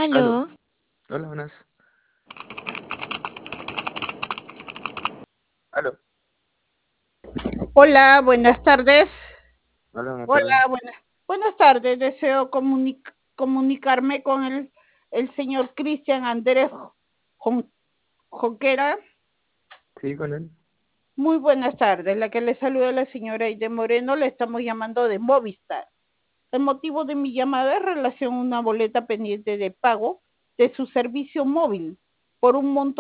Aló. Aló, Hola, buenas. Aló. Hola, buenas tardes. Hola, buenas Hola, tardes. buenas tardes. Deseo comunicarme con el señor Cristian Andrés Jon- Jonquera. Sí, con él. Muy buenas tardes. La que le saluda la señora Aide Moreno. Le estamos llamando de Movistar. El motivo de mi llamada es relación a una boleta pendiente de pago de su servicio móvil por un monto